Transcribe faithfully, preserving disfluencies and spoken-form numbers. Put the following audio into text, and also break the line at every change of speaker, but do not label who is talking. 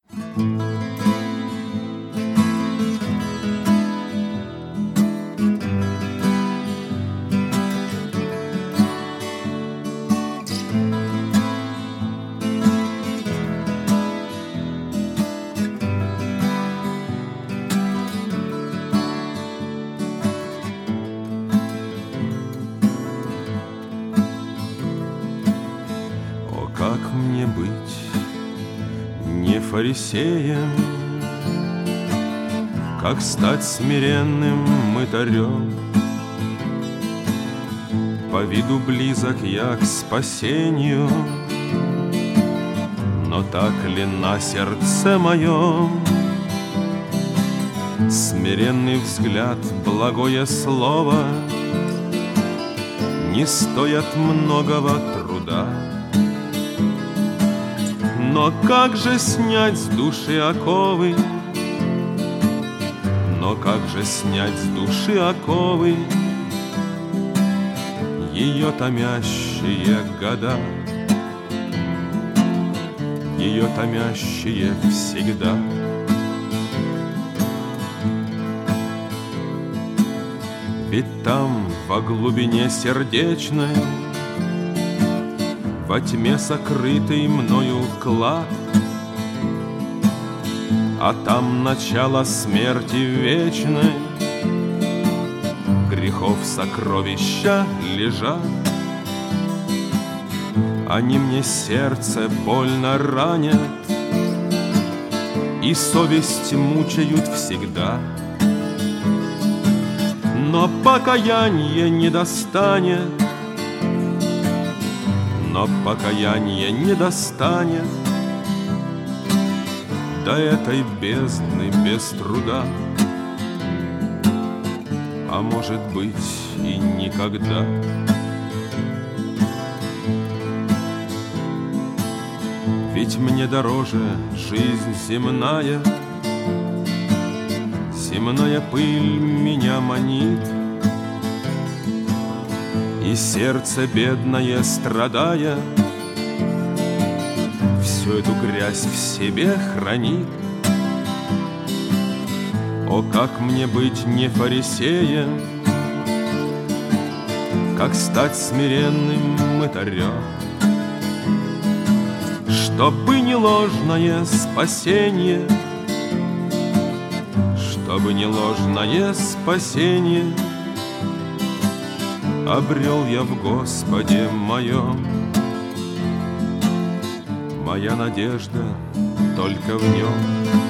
Как мне быть не фарисеем? Как стать смиренным мытарем? По виду близок я к спасению, но так ли на сердце моем? Смиренный взгляд, благое слово не стоят многого труда. Но как же снять с души оковы? Но как же снять с души оковы? Ее томящие года, ее томящие всегда. Ведь там, во глубине сердечной, во тьме сокрытый мною клад, а там начало смерти вечной, грехов сокровища лежат. Они мне сердце больно ранят и совесть мучают всегда. Но покаяние не достанет, но покаяние не достанет до этой бездны без труда, а может быть и никогда. Ведь мне дороже жизнь земная, земная пыль меня манит, и сердце бедное, страдая, всю эту грязь в себе хранит. О, как мне быть не фарисеем, как стать смиренным мытарем, чтобы не ложное спасение, чтобы не ложное спасение обрел я в Господе моем. Моя надежда только в Нем.